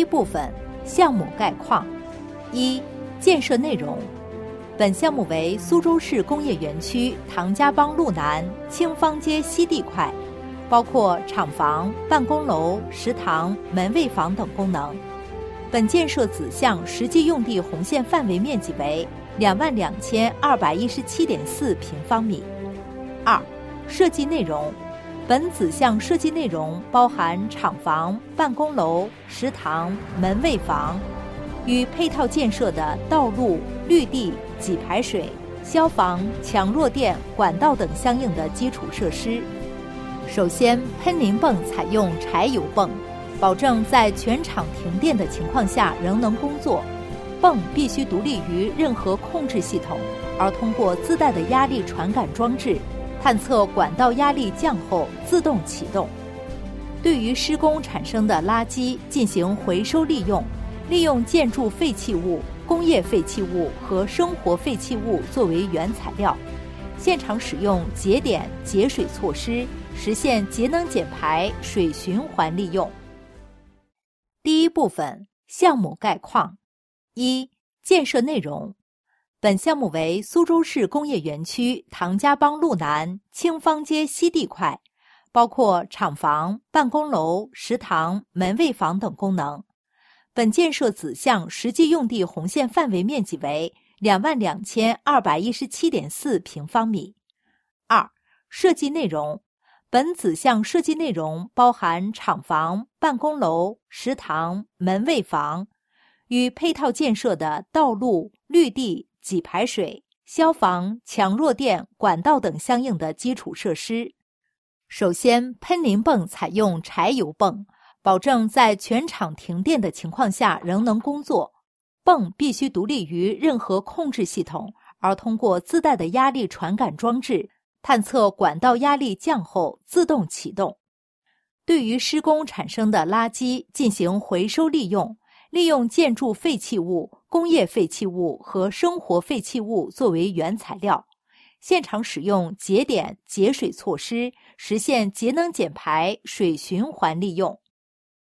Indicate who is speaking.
Speaker 1: 部分，项目概况。一、建设内容。本项目为苏州市工业园区唐家浜路南清芳街西地块，包括厂房、办公楼、食堂、门卫房等功能。本建设子项实际用地红线范围面积为22,217.4平方米。二、设计内容。本子项设计内容包含厂房、办公楼、食堂、门卫房与配套建设的道路、绿地、给排水、消防、强弱电、管道等相应的基础设施。首先，喷淋泵采用柴油泵，保证在全厂停电的情况下仍能工作。泵必须独立于任何控制系统，而通过自带的压力传感装置探测管道压力降后自动启动。对于施工产生的垃圾进行回收利用，利用建筑废弃物、工业废弃物和生活废弃物作为原材料，现场使用节点节水措施，实现节能减排、水循环利用。第一部分，项目概况。一、建设内容。本项目为苏州市工业园区唐家浜路南清芳街西地块，包括厂房、办公楼、食堂、门卫房等功能。本建设子项实际用地红线范围面积为22,217.4平方米。二、设计内容。本子项设计内容包含厂房、办公楼、食堂、门卫房与配套建设的道路、绿地、给排水、消防、强弱电、管道等相应的基础设施。首先，喷淋泵采用柴油泵，保证在全厂停电的情况下仍能工作。泵必须独立于任何控制系统，而通过自带的压力传感装置探测管道压力降后自动启动。对于施工产生的垃圾进行回收利用，利用建筑废弃物、工业废弃物和生活废弃物作为原材料，现场使用节点节水措施，实现节能减排、水循环利用。